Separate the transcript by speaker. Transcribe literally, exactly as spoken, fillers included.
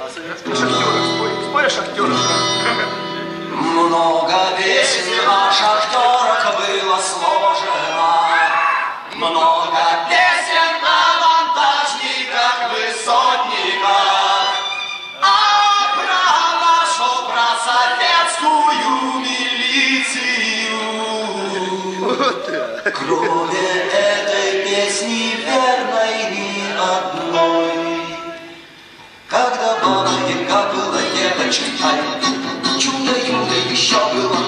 Speaker 1: Шахтеры, спой, спой о шахтерах.
Speaker 2: Много песен о шахтерах было сложено, много песен о монтажниках, высотниках, а про нашу, про советскую милицию. Кроме этой песни верной ни одной. Когда баба Яга была девочкой, чудо-юдо еще было.